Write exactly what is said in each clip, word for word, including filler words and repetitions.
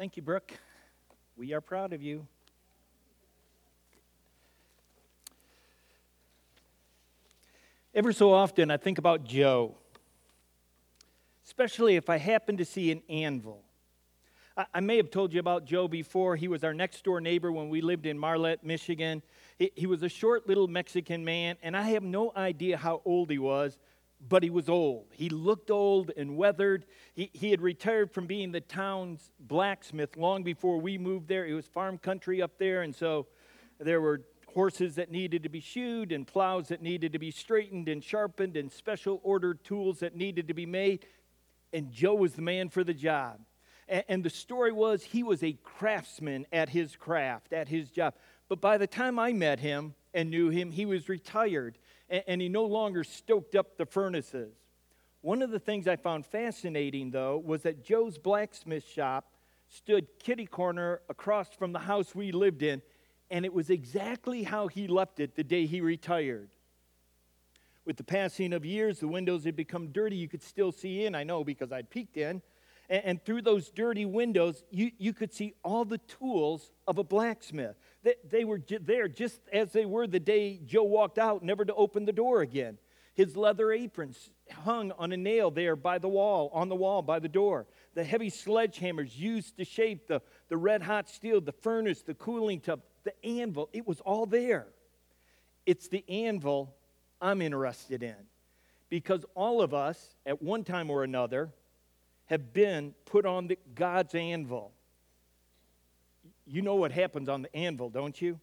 Thank you, Brooke. We are proud of you. Ever so often, I think about Joe, especially if I happen to see an anvil. I, I may have told you about Joe before. He was our next-door neighbor when we lived in Marlette, Michigan. He, he was a short little Mexican man, and I have no idea how old he was, but he was old. He looked old and weathered. He, he had retired from being the town's blacksmith long before we moved there. It was farm country up there, and so there were horses that needed to be shoed and plows that needed to be straightened and sharpened and special ordered tools that needed to be made. And Joe was the man for the job. And, and the story was he was a craftsman at his craft, at his job. But by the time I met him and knew him, he was retired and, and he no longer stoked up the furnaces. One of the things I found fascinating, though, was that Joe's blacksmith shop stood kitty corner across from the house we lived in. And it was exactly how he left it the day he retired. With the passing of years, the windows had become dirty. You could still see in, I know, because I'd peeked in. And, and through those dirty windows, you, you could see all the tools of a blacksmith. They, they were j- there just as they were the day Joe walked out, never to open the door again. His leather aprons hung on a nail there by the wall, on the wall by the door. The heavy sledgehammers used to shape the, the red-hot steel, the furnace, the cooling tub, the anvil, it was all there. It's the anvil I'm interested in, because all of us, at one time or another, have been put on the, God's anvil. You know what happens on the anvil, don't you?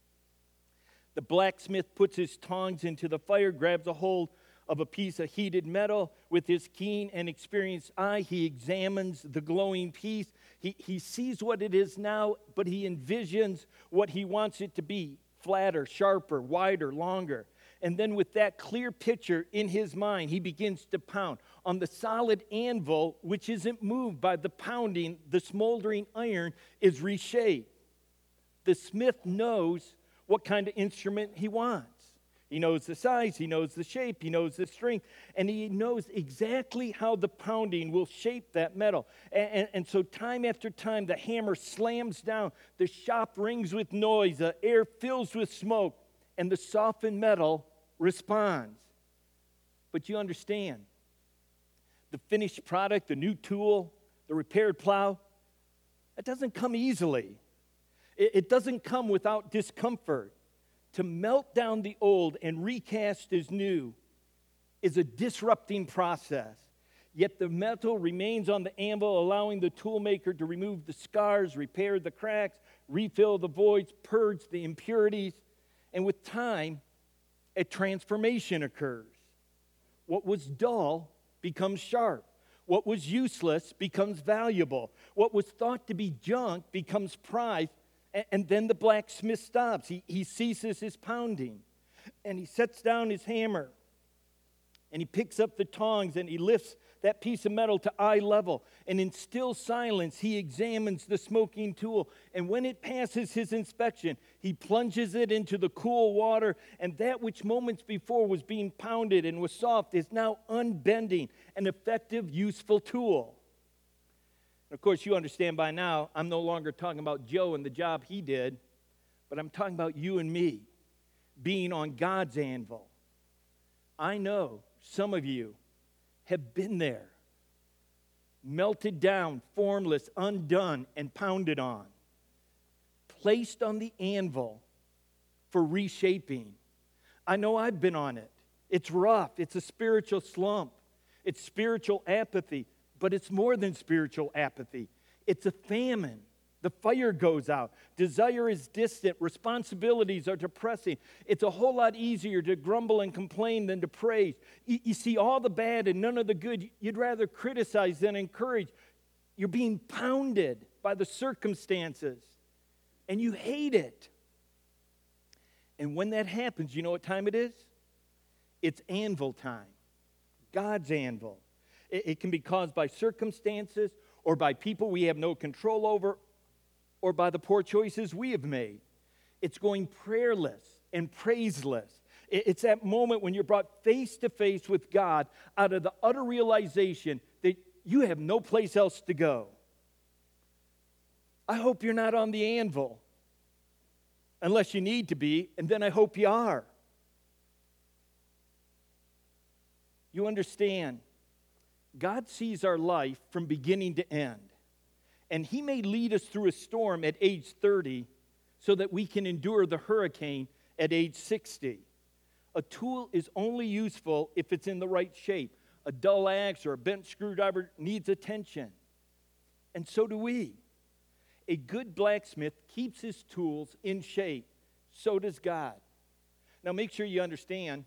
The blacksmith puts his tongs into the fire, grabs a hold of a piece of heated metal. With his keen and experienced eye, he examines the glowing piece. He, he sees what it is now, but he envisions what he wants it to be, flatter, sharper, wider, longer. And then with that clear picture in his mind, he begins to pound. On the solid anvil, which isn't moved by the pounding, the smoldering iron is reshaped. The smith knows what kind of instrument he wants. He knows the size, he knows the shape, he knows the strength, and he knows exactly how the pounding will shape that metal. And, and, and so time after time, the hammer slams down, the shop rings with noise, the air fills with smoke, and the softened metal responds. But you understand, the finished product, the new tool, the repaired plow, it doesn't come easily. It, it doesn't come without discomfort. To melt down the old and recast as new is a disrupting process. Yet the metal remains on the anvil, allowing the toolmaker to remove the scars, repair the cracks, refill the voids, purge the impurities. And with time, a transformation occurs. What was dull becomes sharp. What was useless becomes valuable. What was thought to be junk becomes prized. And then the blacksmith stops. He, he ceases his pounding. And he sets down his hammer. And he picks up the tongs and he lifts that piece of metal to eye level. And in still silence, he examines the smoking tool. And when it passes his inspection, he plunges it into the cool water. And that which moments before was being pounded and was soft is now unbending, an effective, useful tool. Of course, you understand by now, I'm no longer talking about Joe and the job he did, but I'm talking about you and me being on God's anvil. I know some of you have been there, melted down, formless, undone, and pounded on, placed on the anvil for reshaping. I know I've been on it. It's rough. It's a spiritual slump. It's spiritual apathy. But it's more than spiritual apathy. It's a famine. The fire goes out. Desire is distant. Responsibilities are depressing. It's a whole lot easier to grumble and complain than to praise. You, you see all the bad and none of the good. You'd rather criticize than encourage. You're being pounded by the circumstances, and you hate it. And when that happens, you know what time it is? It's anvil time. God's anvil. It can be caused by circumstances or by people we have no control over or by the poor choices we have made. It's going prayerless and praiseless. It's that moment when you're brought face to face with God out of the utter realization that you have no place else to go. I hope you're not on the anvil, unless you need to be, and then I hope you are. You understand, God sees our life from beginning to end, and He may lead us through a storm at age thirty so that we can endure the hurricane at age sixty. A tool is only useful if it's in the right shape. A dull axe or a bent screwdriver needs attention, and so do we. A good blacksmith keeps his tools in shape. So does God. Now make sure you understand,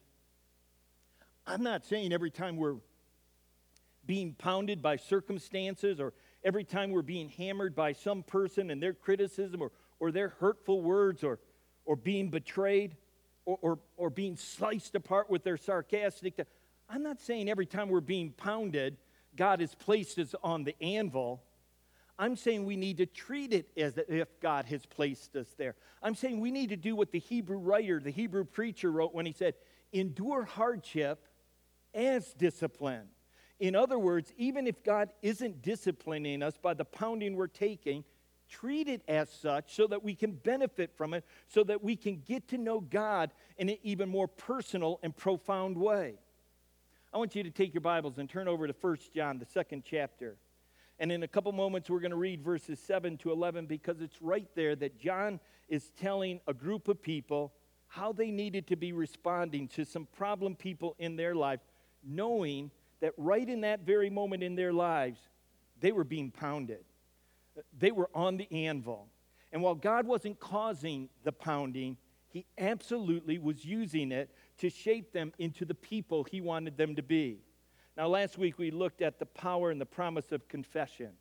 I'm not saying every time we're being pounded by circumstances or every time we're being hammered by some person and their criticism or, or their hurtful words or, or being betrayed or, or, or being sliced apart with their sarcastic. I'm not saying every time we're being pounded, God has placed us on the anvil. I'm saying we need to treat it as if God has placed us there. I'm saying we need to do what the Hebrew writer, the Hebrew preacher wrote when he said, endure hardship as discipline. In other words, even if God isn't disciplining us by the pounding we're taking, treat it as such so that we can benefit from it, so that we can get to know God in an even more personal and profound way. I want you to take your Bibles and turn over to First John, the second chapter. And in a couple moments, we're going to read verses seven to eleven because it's right there that John is telling a group of people how they needed to be responding to some problem people in their life, knowing that right in that very moment in their lives, they were being pounded. They were on the anvil. And while God wasn't causing the pounding, He absolutely was using it to shape them into the people He wanted them to be. Now, last week we looked at the power and the promise of confession.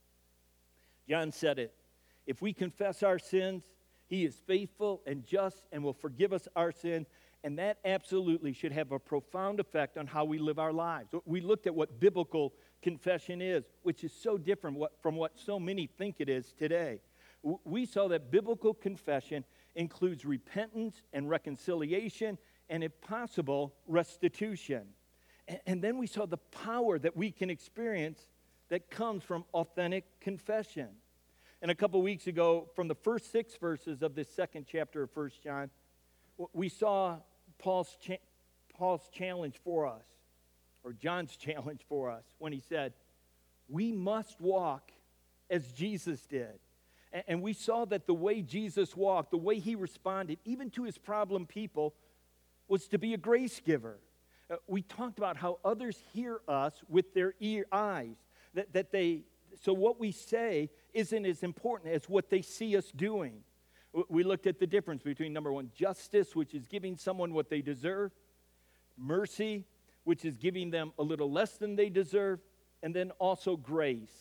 John said it. If we confess our sins, He is faithful and just and will forgive us our sins. And that absolutely should have a profound effect on how we live our lives. We looked at what biblical confession is, which is so different from what so many think it is today. We saw that biblical confession includes repentance and reconciliation and, if possible, restitution. And then we saw the power that we can experience that comes from authentic confession. And a couple weeks ago, from the first six verses of this second chapter of First John, we saw Paul's, cha- Paul's challenge for us, or John's challenge for us, when he said, we must walk as Jesus did. And, and we saw that the way Jesus walked, the way He responded, even to His problem people, was to be a grace giver. Uh, we talked about how others hear us with their ear eyes, that, that they, so what we say isn't as important as what they see us doing. We looked at the difference between, number one, justice, which is giving someone what they deserve, mercy, which is giving them a little less than they deserve, and then also grace,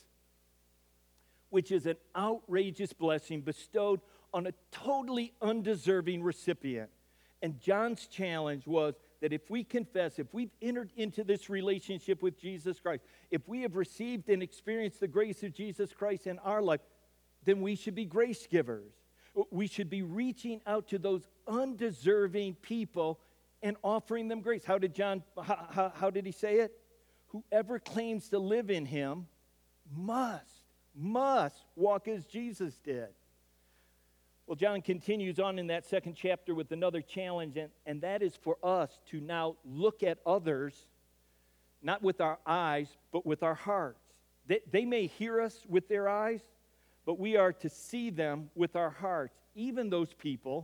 which is an outrageous blessing bestowed on a totally undeserving recipient. And John's challenge was that if we confess, if we've entered into this relationship with Jesus Christ, if we have received and experienced the grace of Jesus Christ in our life, then we should be grace givers. We should be reaching out to those undeserving people and offering them grace. How did John, how, how, how did he say it? Whoever claims to live in Him must, must walk as Jesus did. Well, John continues on in that second chapter with another challenge, and, and that is for us to now look at others, not with our eyes, but with our hearts. They, they may hear us with their eyes, but we are to see them with our hearts, even those people,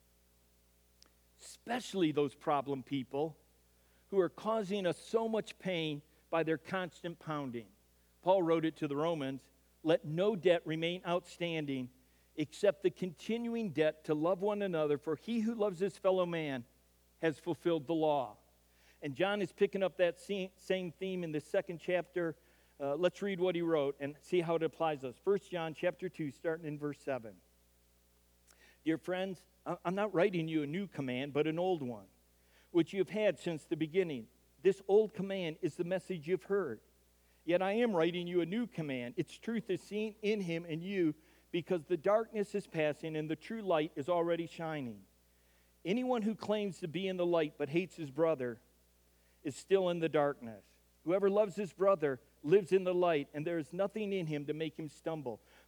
especially those problem people who are causing us so much pain by their constant pounding. Paul wrote it to the Romans, let no debt remain outstanding except the continuing debt to love one another, for he who loves his fellow man has fulfilled the law. And John is picking up that same theme in the second chapter. Uh, let's read what he wrote and see how it applies to us. First John chapter two, starting in verse seven. Dear friends, I'm not writing you a new command, but an old one, which you have had since the beginning. This old command is the message you've heard. Yet I am writing you a new command. Its truth is seen in Him and you, because the darkness is passing and the true light is already shining. Anyone who claims to be in the light but hates his brother is still in the darkness. Whoever loves his brother lives in the light, and there is nothing in him to make him stumble.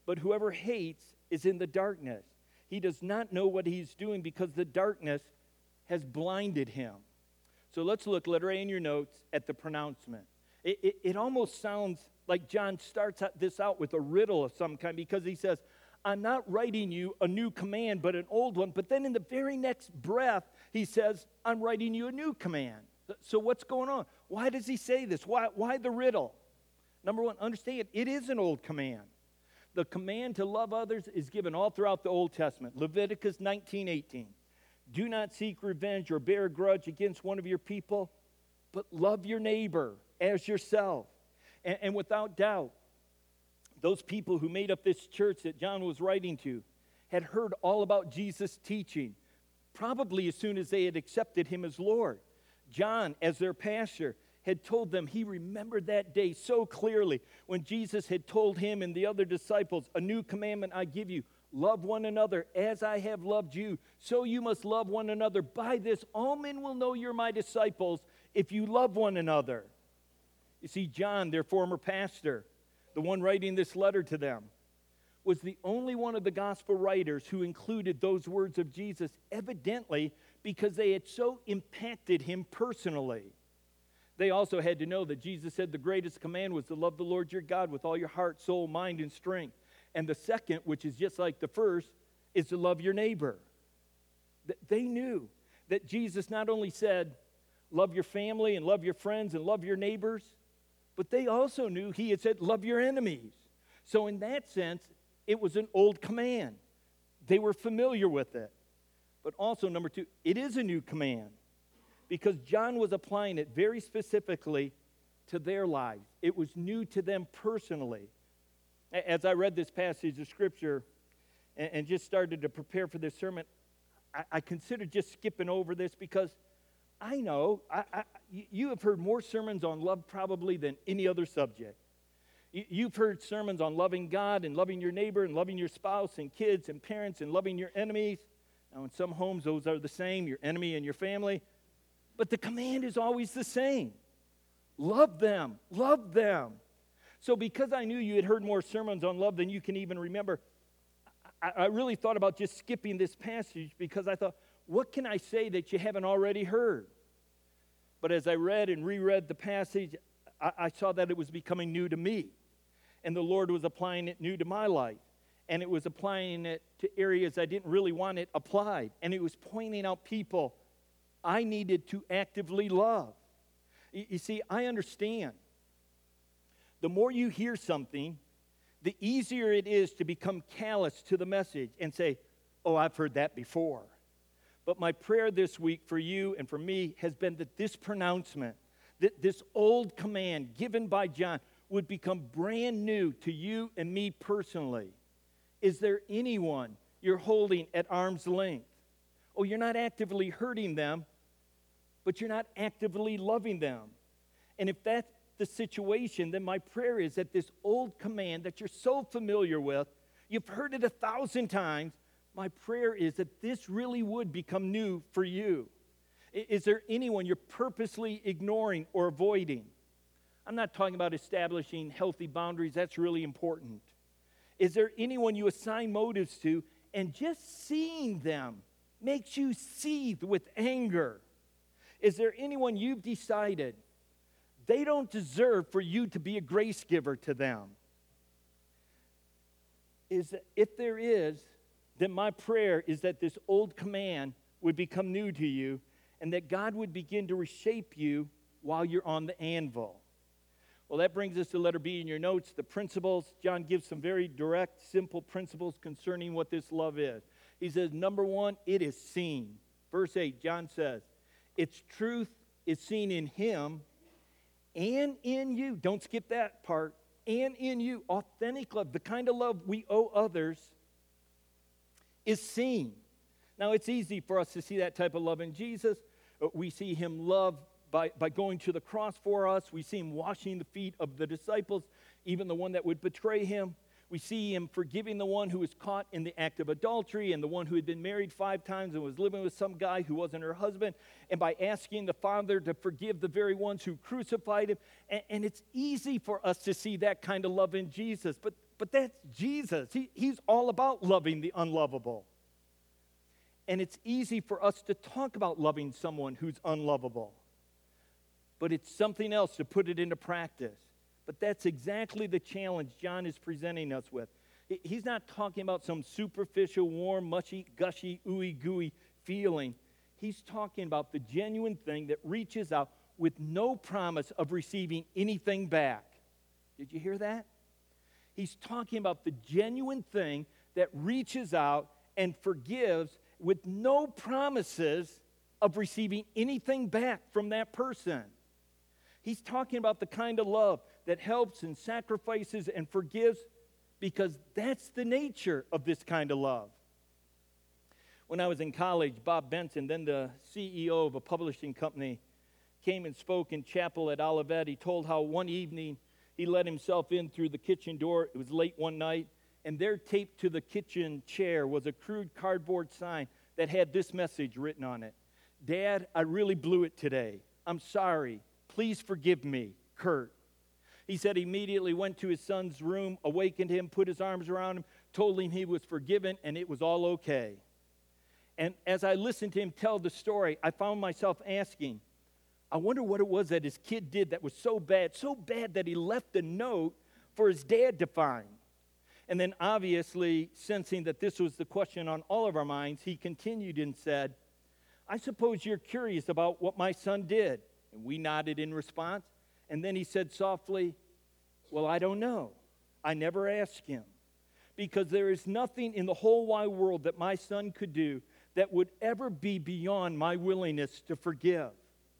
But whoever hates is in the darkness. He does not know what he's doing because the darkness has blinded him. So let's look, letter A in your notes, at the pronouncement. It, it, it almost sounds like John starts this out with a riddle of some kind, because he says, I'm not writing you a new command, but an old one. But then in the very next breath, he says, I'm writing you a new command. So what's going on? Why does he say this? Why, why the riddle? Number one, understand, it is an old command. The command to love others is given all throughout the Old Testament. Leviticus nineteen eighteen. Do not seek revenge or bear a grudge against one of your people, but love your neighbor as yourself. And, and without doubt, those people who made up this church that John was writing to had heard all about Jesus' teaching, probably as soon as they had accepted him as Lord. John, as their pastor, had told them he remembered that day so clearly when Jesus had told him and the other disciples, a new commandment I give you, love one another as I have loved you, so you must love one another. By this, all men will know you're my disciples if you love one another. You see, John, their former pastor, the one writing this letter to them, was the only one of the gospel writers who included those words of Jesus, evidently because they had so impacted him personally. They also had to know that Jesus said the greatest command was to love the Lord your God with all your heart, soul, mind, and strength. And the second, which is just like the first, is to love your neighbor. They knew that Jesus not only said, love your family and love your friends and love your neighbors, but they also knew he had said, love your enemies. So in that sense, it was an old command. They were familiar with it. But also, number two, it is a new command, because John was applying it very specifically to their lives. It was new to them personally. As I read this passage of Scripture and, and just started to prepare for this sermon, I, I considered just skipping over this, because I know I, I, you have heard more sermons on love probably than any other subject. You, you've heard sermons on loving God and loving your neighbor and loving your spouse and kids and parents and loving your enemies. Now, in some homes, those are the same, your enemy and your family. But the command is always the same. Love them. Love them. So because I knew you had heard more sermons on love than you can even remember, I, I really thought about just skipping this passage, because I thought, what can I say that you haven't already heard? But as I read and reread the passage, I, I saw that it was becoming new to me. And the Lord was applying it new to my life. And it was applying it to areas I didn't really want it applied. And it was pointing out people I needed to actively love. You, you see, I understand. The more you hear something, the easier it is to become callous to the message and say, oh, I've heard that before. But my prayer this week for you and for me has been that this pronouncement, that this old command given by John, would become brand new to you and me personally. Is there anyone you're holding at arm's length? Oh, you're not actively hurting them, but you're not actively loving them. And if that's the situation, then my prayer is that this old command that you're so familiar with, you've heard it a thousand times, my prayer is that this really would become new for you. Is there anyone you're purposely ignoring or avoiding? I'm not talking about establishing healthy boundaries. That's really important. Is there anyone you assign motives to, and just seeing them makes you seethe with anger? Is there anyone you've decided they don't deserve for you to be a grace giver to them? Is that, if there is, then my prayer is that this old command would become new to you, and that God would begin to reshape you while you're on the anvil. Well, that brings us to letter B in your notes, the principles. John gives some very direct, simple principles concerning what this love is. He says, number one, it is seen. Verse eight, John says, its truth is seen in him and in you. Don't skip that part. And in you, authentic love, the kind of love we owe others, is seen. Now, it's easy for us to see that type of love in Jesus. We see him love by, by going to the cross for us. We see him washing the feet of the disciples, even the one that would betray him. We see him forgiving the one who was caught in the act of adultery and the one who had been married five times and was living with some guy who wasn't her husband, and by asking the Father to forgive the very ones who crucified him. And, and it's easy for us to see that kind of love in Jesus, but, but that's Jesus. He, he's all about loving the unlovable. And it's easy for us to talk about loving someone who's unlovable, but it's something else to put it into practice. But that's exactly the challenge John is presenting us with. He's not talking about some superficial, warm, mushy, gushy, ooey gooey feeling. He's talking about the genuine thing that reaches out with no promise of receiving anything back. Did you hear that? He's talking about the genuine thing that reaches out and forgives with no promises of receiving anything back from that person. He's talking about the kind of love that helps and sacrifices and forgives, because that's the nature of this kind of love. When I was in college, Bob Benson, then the C E O of a publishing company, came and spoke in chapel at Olivet. He told how one evening he let himself in through the kitchen door. It was late one night, and there taped to the kitchen chair was a crude cardboard sign that had this message written on it: "Dad, I really blew it today. I'm sorry. Please forgive me, Kurt." He said he immediately went to his son's room, awakened him, put his arms around him, told him he was forgiven, and it was all okay. And as I listened to him tell the story, I found myself asking, I wonder what it was that his kid did that was so bad, so bad that he left a note for his dad to find. And then obviously, sensing that this was the question on all of our minds, he continued and said, "I suppose you're curious about what my son did." And we nodded in response. And then he said softly, "Well, I don't know. I never asked him. Because there is nothing in the whole wide world that my son could do that would ever be beyond my willingness to forgive."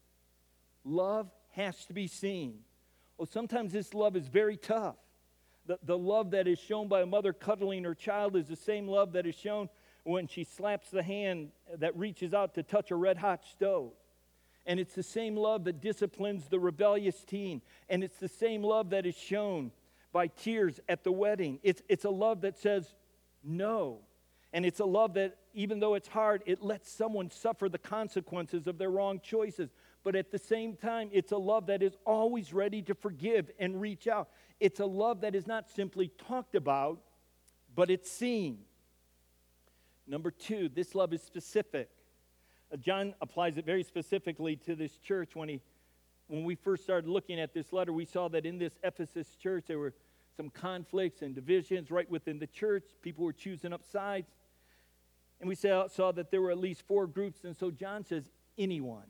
Love has to be seen. Oh, sometimes this love is very tough. The, the love that is shown by a mother cuddling her child is the same love that is shown when she slaps the hand that reaches out to touch a red-hot stove. And it's the same love that disciplines the rebellious teen. And it's the same love that is shown by tears at the wedding. It's, it's a love that says no. And it's a love that, even though it's hard, it lets someone suffer the consequences of their wrong choices. But at the same time, it's a love that is always ready to forgive and reach out. It's a love that is not simply talked about, but it's seen. Number two, this love is specific. Uh, John applies it very specifically to this church. When he, when we first started looking at this letter, we saw that in this Ephesus church, there were some conflicts and divisions right within the church. People were choosing up sides. And we saw, saw that there were at least four groups. And so John says, anyone.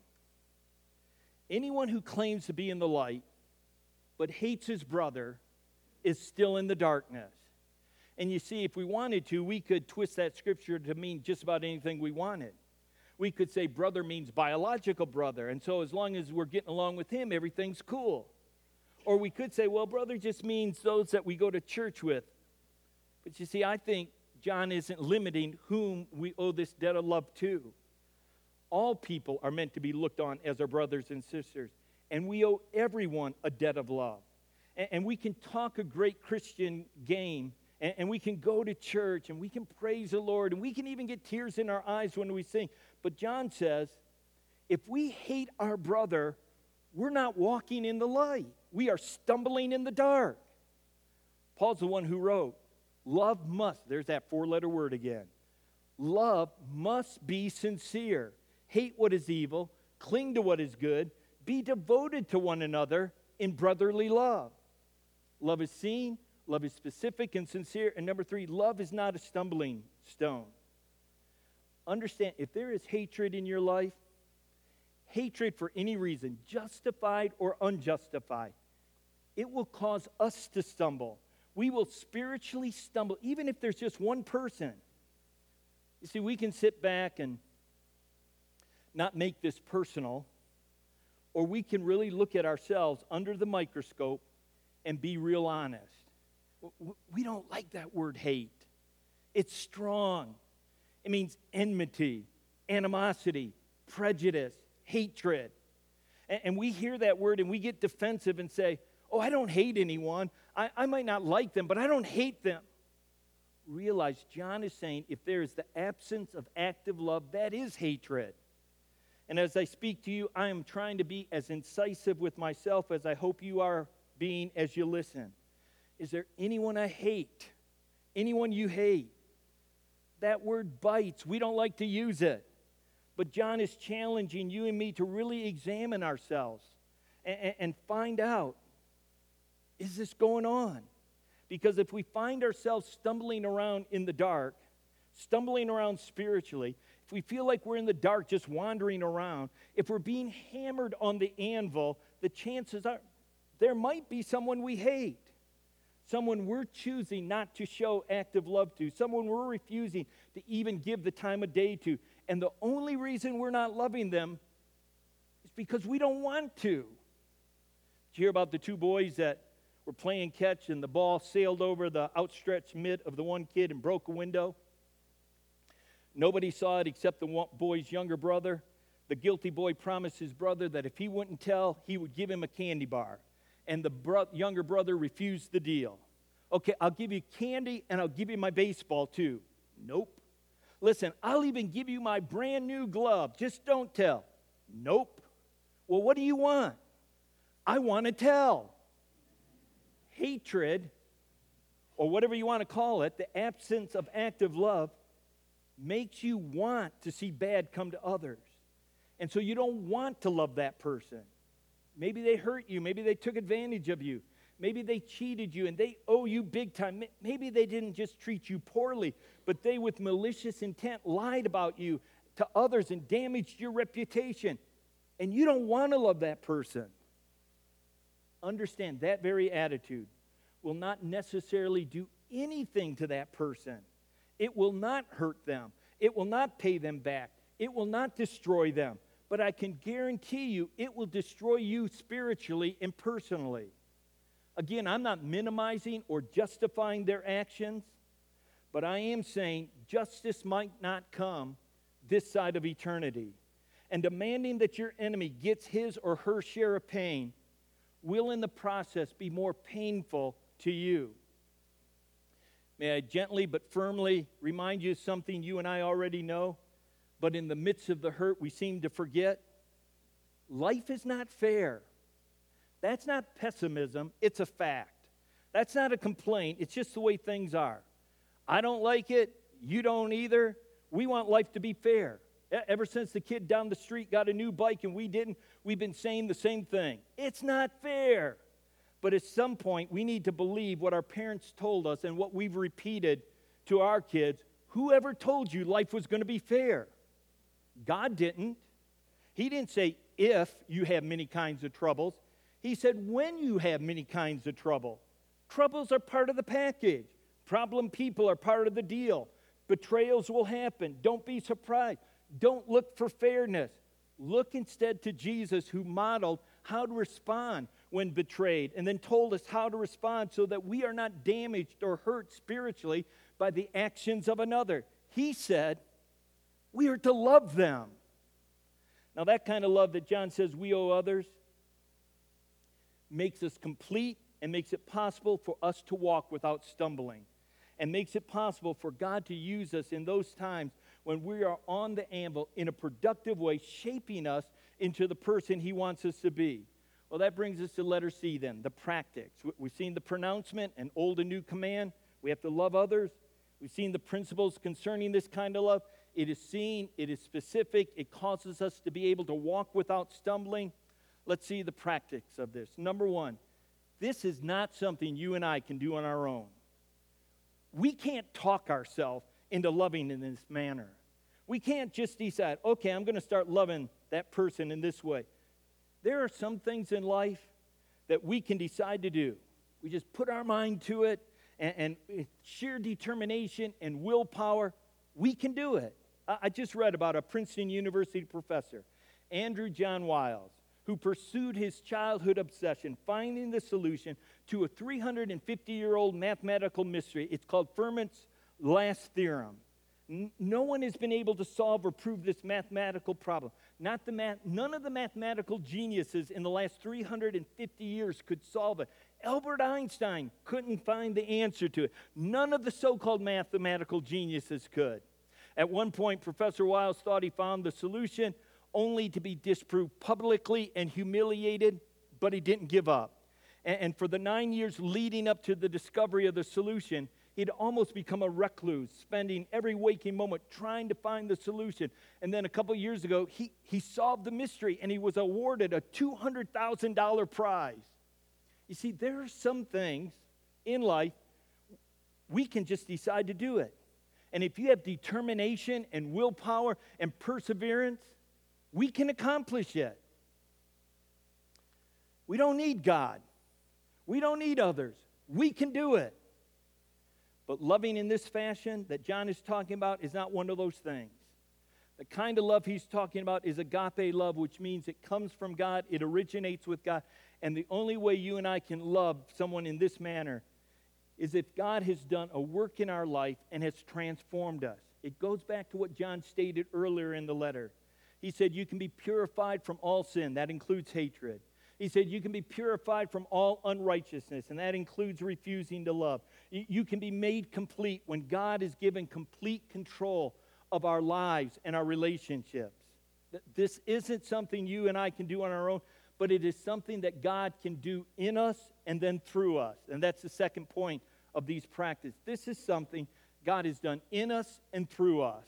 Anyone who claims to be in the light but hates his brother is still in the darkness. And you see, if we wanted to, we could twist that scripture to mean just about anything we wanted. We could say brother means biological brother, and so as long as we're getting along with him, everything's cool. Or we could say, well, brother just means those that we go to church with. But you see, I think John isn't limiting whom we owe this debt of love to. All people are meant to be looked on as our brothers and sisters, and we owe everyone a debt of love. And, and we can talk a great Christian game, and, and we can go to church, and we can praise the Lord, and we can even get tears in our eyes when we sing. But John says, if we hate our brother, we're not walking in the light. We are stumbling in the dark. Paul's the one who wrote, love must, there's that four-letter word again. Love must be sincere. Hate what is evil, cling to what is good, be devoted to one another in brotherly love. Love is seen, love is specific and sincere. And number three, love is not a stumbling stone. Understand, if there is hatred in your life, hatred for any reason, justified or unjustified, it will cause us to stumble. We will spiritually stumble, even if there's just one person. You see, we can sit back and not make this personal, or we can really look at ourselves under the microscope and be real honest. We don't like that word hate. It's strong. It means enmity, animosity, prejudice, hatred. And we hear that word and we get defensive and say, oh, I don't hate anyone. I, I might not like them, but I don't hate them. realize John is saying if there is the absence of active love, that is hatred. And as I speak to you, I am trying to be as incisive with myself as I hope you are being as you listen. Is there anyone I hate? Anyone you hate? That word bites. We don't like to use it. But John is challenging you and me to really examine ourselves and, and find out, is this going on? Because if we find ourselves stumbling around in the dark, stumbling around spiritually, if we feel like we're in the dark just wandering around, if we're being hammered on the anvil, the chances are there might be someone we hate, someone we're choosing not to show active love to, someone we're refusing to even give the time of day to. And the only reason we're not loving them is because we don't want to. Did you hear about the two boys that were playing catch and the ball sailed over the outstretched mitt of the one kid and broke a window? Nobody saw it except the one boy's younger brother. The guilty boy promised his brother that if he wouldn't tell, he would give him a candy bar. And the bro- younger brother refused the deal. Okay, I'll give you candy and I'll give you my baseball too. Nope. Listen, I'll even give you my brand new glove. Just don't tell. Nope. Well, what do you want? I want to tell. Hatred, or whatever you want to call it, the absence of active love, makes you want to see bad come to others. And so you don't want to love that person. Maybe they hurt you. Maybe they took advantage of you. Maybe they cheated you and they owe you big time. Maybe they didn't just treat you poorly, but they, with malicious intent, lied about you to others and damaged your reputation. And you don't want to love that person. Understand that very attitude will not necessarily do anything to that person. It will not hurt them. It will not pay them back. It will not destroy them. But I can guarantee you it will destroy you spiritually and personally. Again, I'm not minimizing or justifying their actions, but I am saying justice might not come this side of eternity. And demanding that your enemy gets his or her share of pain will in the process be more painful to you. May I gently but firmly remind you of something you and I already know, but in the midst of the hurt we seem to forget? Life is not fair. That's not pessimism, it's a fact. That's not a complaint, it's just the way things are. I don't like it, you don't either. We want life to be fair. Ever since the kid down the street got a new bike and we didn't, we've been saying the same thing. It's not fair. But at some point, we need to believe what our parents told us and what we've repeated to our kids. Whoever told you life was going to be fair? God didn't. He didn't say if you have many kinds of troubles. He said when you have many kinds of trouble. Troubles are part of the package. Problem people are part of the deal. Betrayals will happen. Don't be surprised. Don't look for fairness. Look instead to Jesus, who modeled how to respond when betrayed and then told us how to respond so that we are not damaged or hurt spiritually by the actions of another. He said we are to love them. Now, that kind of love that John says we owe others makes us complete and makes it possible for us to walk without stumbling, and makes it possible for God to use us in those times when we are on the anvil in a productive way, shaping us into the person he wants us to be. Well, that brings us to letter C then, the practice. We've seen the pronouncement, an old and new command. We have to love others. We've seen the principles concerning this kind of love. It is seen, it is specific, it causes us to be able to walk without stumbling. Let's see the practice of this. Number one, this is not something you and I can do on our own. We can't talk ourselves into loving in this manner. We can't just decide, okay, I'm going to start loving that person in this way. There are some things in life that we can decide to do. We just put our mind to it, and, and sheer determination and willpower, we can do it. I, I just read about a Princeton University professor, Andrew John Wiles, who pursued his childhood obsession, finding the solution to a three hundred fifty-year-old mathematical mystery. It's called Fermat's last theorem. No one has been able to solve or prove this mathematical problem. Not the math, none of the mathematical geniuses in the last three hundred fifty years could solve it. Albert Einstein couldn't find the answer to it. None of the so-called mathematical geniuses could. At one point, Professor Wiles thought he found the solution, only to be disproved publicly and humiliated, but he didn't give up. And, and for the nine years leading up to the discovery of the solution, he'd almost become a recluse, spending every waking moment trying to find the solution. And then a couple years ago, he, he solved the mystery, and he was awarded a two hundred thousand dollars prize. You see, there are some things in life we can just decide to do it. And if you have determination and willpower and perseverance, we can accomplish it. We don't need God. We don't need others. We can do it. But loving in this fashion that John is talking about is not one of those things. The kind of love he's talking about is agape love, which means it comes from God, it originates with God. And the only way you and I can love someone in this manner is if God has done a work in our life and has transformed us. It goes back to what John stated earlier in the letter. He said you can be purified from all sin. That includes hatred. He said you can be purified from all unrighteousness, and that includes refusing to love. You can be made complete when God is given complete control of our lives and our relationships. This isn't something you and I can do on our own, but it is something that God can do in us and then through us. And that's the second point of these practices. This is something God has done in us and through us.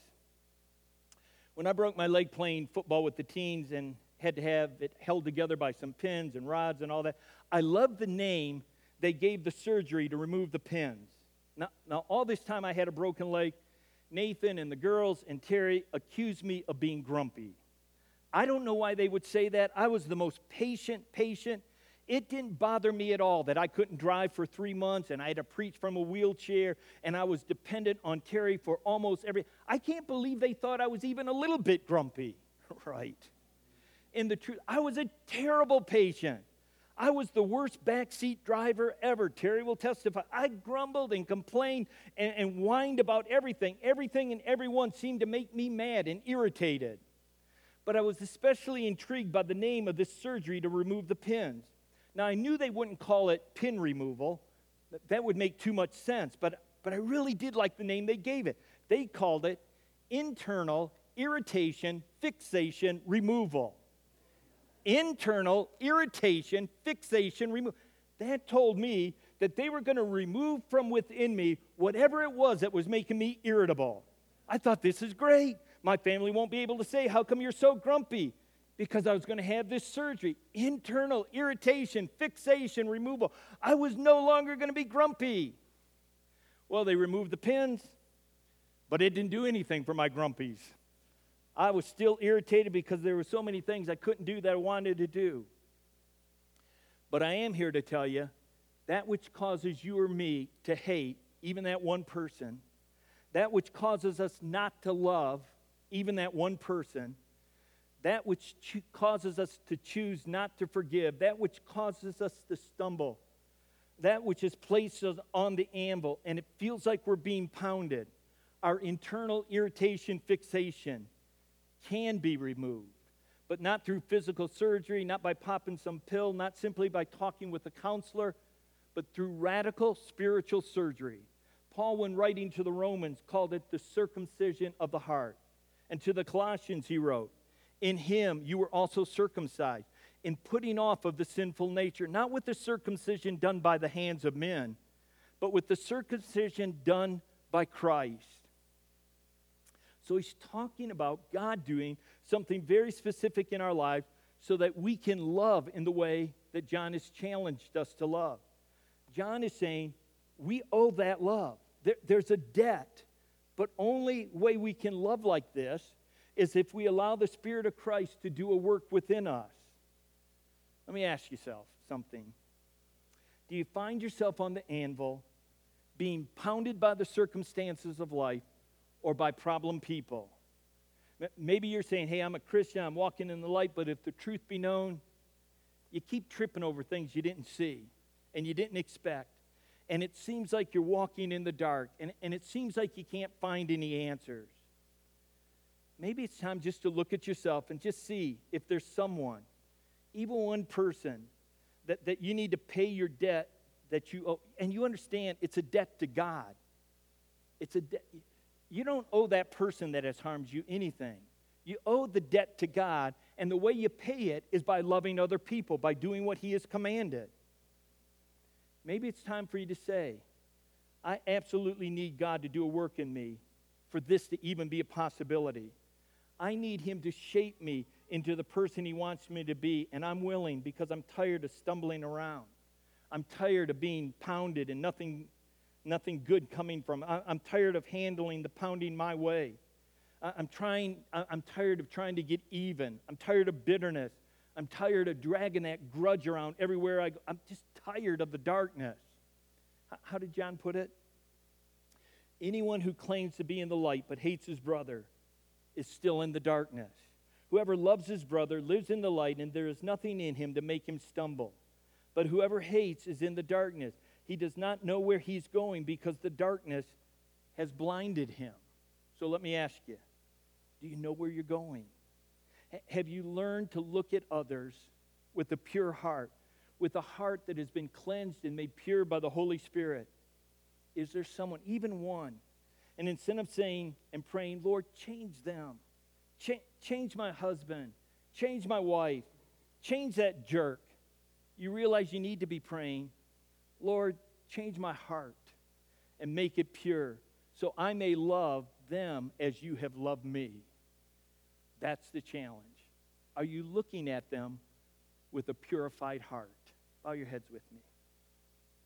When I broke my leg playing football with the teens and had to have it held together by some pins and rods and all that, I loved the name they gave the surgery to remove the pins. Now, now all this time I had a broken leg, Nathan and the girls and Terry accused me of being grumpy. I don't know why they would say that. I was the most patient patient. It didn't bother me at all that I couldn't drive for three months and I had to preach from a wheelchair and I was dependent on Terry for almost every... I can't believe they thought I was even a little bit grumpy. Right. In the truth, I was a terrible patient. I was the worst backseat driver ever. Terry will testify. I grumbled and complained and, and whined about everything. Everything and everyone seemed to make me mad and irritated. But I was especially intrigued by the name of this surgery to remove the pins. Now, I knew they wouldn't call it pin removal. That would make too much sense. But, but I really did like the name they gave it. They called it internal irritation fixation removal. Internal irritation fixation removal. That told me that they were going to remove from within me whatever it was that was making me irritable. I thought, this is great. My family won't be able to say, how come you're so grumpy? Because I was going to have this surgery. Internal irritation, fixation, removal. I was no longer going to be grumpy. Well, they removed the pins, but it didn't do anything for my grumpies. I was still irritated because there were so many things I couldn't do that I wanted to do. But I am here to tell you, that which causes you or me to hate even that one person, that which causes us not to love even that one person, that which cho- causes us to choose not to forgive, that which causes us to stumble, that which has placed us on the anvil and it feels like we're being pounded, our internal irritation fixation can be removed, but not through physical surgery, not by popping some pill, not simply by talking with a counselor, but through radical spiritual surgery. Paul, when writing to the Romans, called it the circumcision of the heart. And to the Colossians he wrote, in him you were also circumcised, in putting off of the sinful nature, not with the circumcision done by the hands of men, but with the circumcision done by Christ. So he's talking about God doing something very specific in our life so that we can love in the way that John has challenged us to love. John is saying we owe that love. There, there's a debt, but only way we can love like this is if we allow the Spirit of Christ to do a work within us. Let me ask yourself something. Do you find yourself on the anvil being pounded by the circumstances of life or by problem people? Maybe you're saying, hey, I'm a Christian, I'm walking in the light, but if the truth be known, you keep tripping over things you didn't see and you didn't expect. And it seems like you're walking in the dark, and, and it seems like you can't find any answers. Maybe it's time just to look at yourself and just see if there's someone, even one person, that, that you need to pay your debt that you owe. And you understand it's a debt to God. It's a debt. You don't owe that person that has harmed you anything. You owe the debt to God, and the way you pay it is by loving other people, by doing what He has commanded. Maybe it's time for you to say, I absolutely need God to do a work in me for this to even be a possibility. I need Him to shape me into the person He wants me to be, and I'm willing because I'm tired of stumbling around. I'm tired of being pounded and nothing, nothing good coming from it. I'm tired of handling the pounding my way. I'm trying, I'm tired of trying to get even. I'm tired of bitterness. I'm tired of dragging that grudge around everywhere I go. I'm just tired of the darkness. How did John put it? Anyone who claims to be in the light but hates his brother is still in the darkness. Whoever loves his brother lives in the light, and there is nothing in him to make him stumble. But whoever hates is in the darkness. He does not know where he's going because the darkness has blinded him. So let me ask you, do you know where you're going? H- have you learned to look at others with a pure heart, with a heart that has been cleansed and made pure by the Holy Spirit? Is there someone, even one? And instead of saying and praying, Lord, change them. Ch- change my husband. Change my wife. Change that jerk. You realize you need to be praying, Lord, change my heart and make it pure so I may love them as you have loved me. That's the challenge. Are you looking at them with a purified heart? Bow your heads with me.